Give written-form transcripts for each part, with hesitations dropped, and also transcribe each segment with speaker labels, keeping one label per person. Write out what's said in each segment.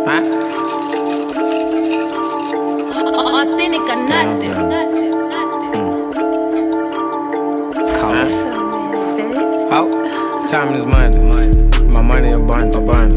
Speaker 1: Authentic or nothing.
Speaker 2: Time is money. My money abundant.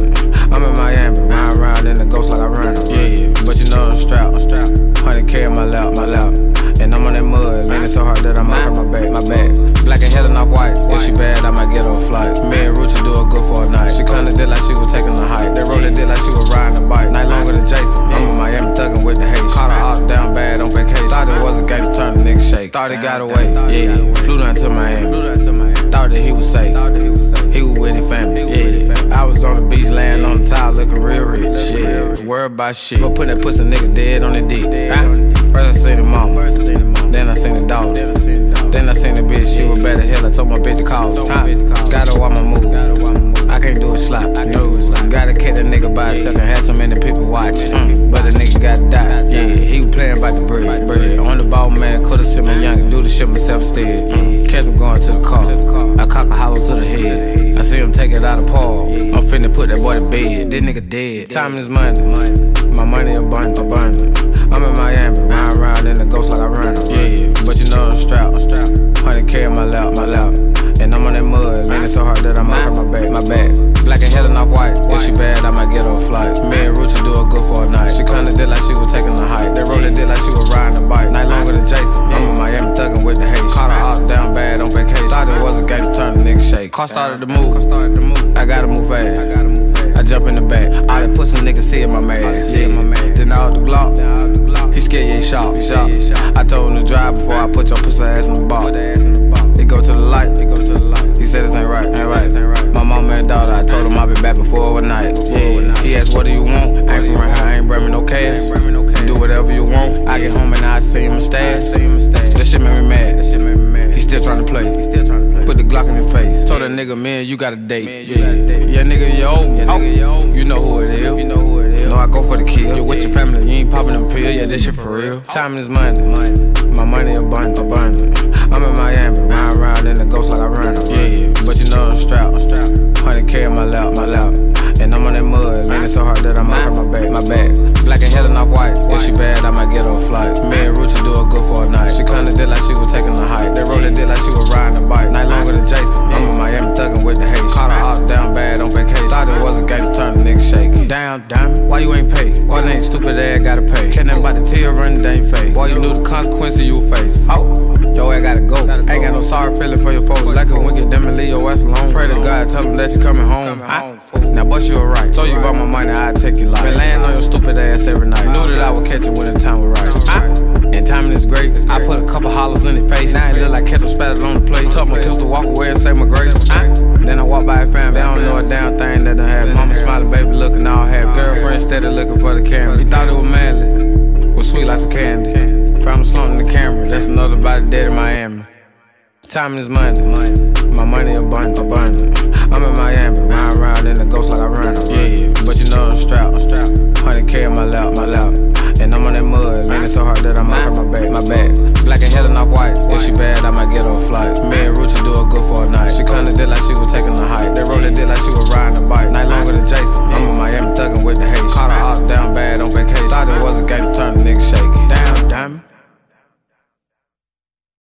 Speaker 2: I'm in Miami, riding around in the ghost like I run them. Yeah, but you know I'm strapped. 100K in my lap. And I'm on that mud, leaning so hard that I might hurt my back. Black and helen off white. If she bad, I might get on a flight. Me and Ruchi do it good for a night. She kinda did like she was taking a hike. They rode it did like she was riding a bike. Night longer than Jason. I'm in Miami thugging with the hate. Caught her off down bad on vacation. Thought it was a gangster, turned the nigga shake. Thought he got away. Yeah, flew down to Miami. Thought that he was safe. He was with his family. Yeah, I was on the beach laying on the towel looking real rich. Yeah, worried about shit. Go put that pussy nigga dead on the dick. First I seen the mama, then I seen the dog. Then I seen the bitch, she was bad as hell. I told my bitch to call. Gotta watch my move. I can't do a slap. No, gotta catch a nigga by himself and had so many people watch. But the nigga got died. Yeah, he was playing by the bread. On the ball, man, coulda seen me young. Do the shit myself instead. Catch him going to the car. I cock a hollow to the head. I see him take it out of Paul. I'm finna put that boy to bed. This nigga dead. Time is money. My money abundant. I'm in Miami, riding around in the ghost like I run them. Yeah, but you know I'm strapped. 100K in my lap. And I'm on that mud, leaning so hard that I might hurt my back. Black and helen off white. If she bad, I might get on a flight. Me and Ruchi do it good for a night. She kinda did like she was taking a hike. They rode it did like she was riding a bike. Night longer than Jason. I'm in Miami thugging with the hate. Caught her off down bad on vacation. Thought it was a gangster, turned the nigga shake. Car started to move. I gotta move fast. I jump in the back. All that pussy niggas see in my mask. Then out the Glock. He scared, yeah, he shot. I told him to drive before I put your pussy ass in the box. He go to the light. He said this ain't right. My mama and daughter, I told him I'll be back before overnight. Yeah. He asked, what do you want? I ain't from around here, I ain't bring me no cash. Do whatever you want. I get home and I see him stash. That shit made me mad. He still tryna play. Put the Glock in his face. Told that nigga, man, you got a date. Yeah, nigga, you owe me. You know who it is. Know I go for the kill. You with your family, you ain't popping them pill. Yeah, this shit for real. Time is money. My money abundant. I'm in Miami, riding around in the ghost like I run them. Yeah, but you know I'm strapped. 100K in my lap. And I'm on that mud, leaning so hard that I might hurt my back. Black and helen off white. If she bad, I might get on a flight. Me and Ruchi do it good for a night. She kinda did like she was taking a hike. They rode it did like she was riding a bike. Night longer than Jason. I'm in Miami thugging with the hate. Caught her off down bad on vacation. Thought it was a gangster, turned the nigga shake. Damn, why you ain't pay? Why they ain't stupid ass gotta pay? Can't nothing about the tear running down your face. Why you knew the consequences you face? Yo ass gotta go. Ain't got no sorry feeling for your folks. Like a wicked them and leave your ass alone. Pray to God, tell them that you coming home. Now bust you a right. Told you about my money, I'd take your life. Been laying on your stupid ass every night. Knew that I would catch you when the time was right. And timing is great. I put a couple hollers in his face. Now it look like kettle spattered on the plate. Tuck my pistol, walk away and say my grace. Then I walk by a family. They don't know a damn thing that done had. Mama smiling, baby looking all happy. Girlfriend steady looking for the camera. He thought it was manly. Was sweet like some candy. Found him slumped in the camera. That's another body dead in Miami. Time is money.